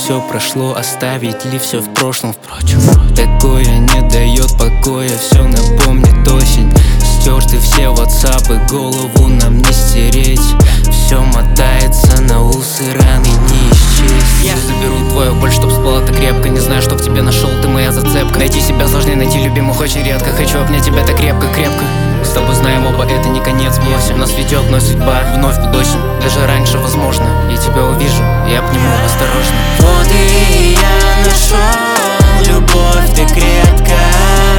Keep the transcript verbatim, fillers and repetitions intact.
все прошло, оставить ли все в прошлом, впрочем. Такое не дает покоя, все напомнит осень. Стерты все ватсапы, голову нам не стереть. Все мотается на усы, раны не исчесть. Я заберу твою боль, чтоб спала ты крепко. Не знаю, что в тебе нашел, ты моя зацепка. Найти себя сложнее, найти любимых очень редко. Хочу обнять тебя так крепко-крепко. С тобой знаем оба, это не конец бросим. Нас ведет, но судьба вновь под осень. Даже раньше возможно, я тебя увижу и обниму осторожно. Вот и я нашел любовь так редко.